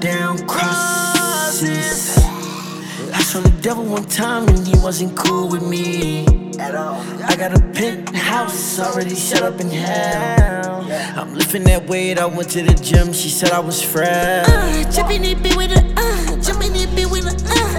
down crosses. I saw the devil one time and he wasn't cool with me at all. I got a penthouse already set up in hell. I'm lifting that weight, I went to the gym, she said I was frail. Jumping it be with a, jumping it be with a,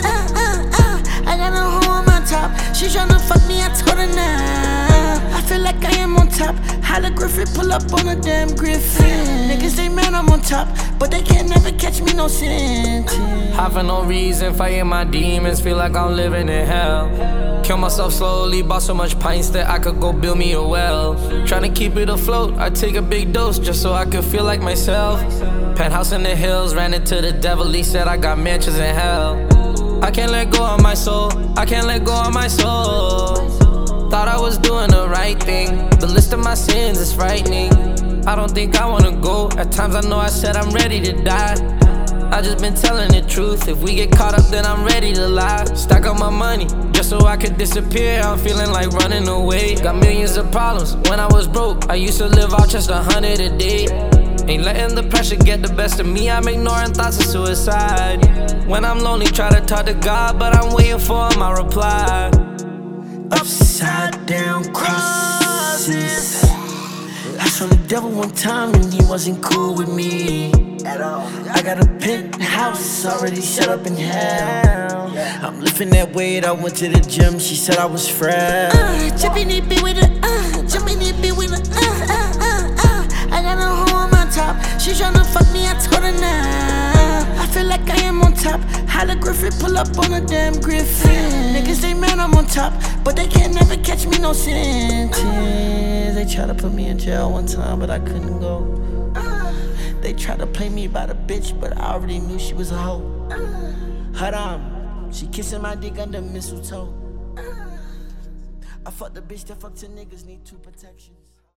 I got a hoe on my top, she tryna fuck me, I told her nah. I feel like I am on top, Holla Griffin, pull up on a damn Griffin. Niggas say man I'm on top, but they can't never catch me no sentence. High for no reason, fighting my demons, feel like I'm living in hell. Kill myself slowly, bought so much pints that I could go build me a well. Tryna keep it afloat, I take a big dose just so I could feel like myself. Penthouse in the hills, ran into the devil, he said I got mansions in hell. I can't let go of my soul, I can't let go of my soul. Thought I was doing the right thing, the list of my sins is frightening. I don't think I wanna go, at times I know I said I'm ready to die. I just been telling the truth, if we get caught up then I'm ready to lie. Stack up my money, just so I could disappear, I'm feeling like running away. Got millions of problems, when I was broke, I used to live out just 100 a day. Ain't letting the pressure get the best of me, I'm ignoring thoughts of suicide. When I'm lonely, try to talk to God, but I'm waiting for my reply. Upside down crosses. I saw the devil one time and he wasn't cool with me at all. I got a penthouse already set up in hell. I'm lifting that weight, I went to the gym, she said I was frail. Jumping it be with a, jumping it be with a, I got a hoe on my top, she tryna fuck me, I told her nah. I feel like I am on top, Holla Griffin, pull up on a damn Griffin. Niggas say man I'm on top, but they can't never catch me no sentence. They tried to put me in jail one time, but I couldn't go. They tried to play me by the bitch, but I already knew she was a hoe. Haram, she kissing my dick under mistletoe. I fucked the bitch that fucked 10 niggas, need 2 protections.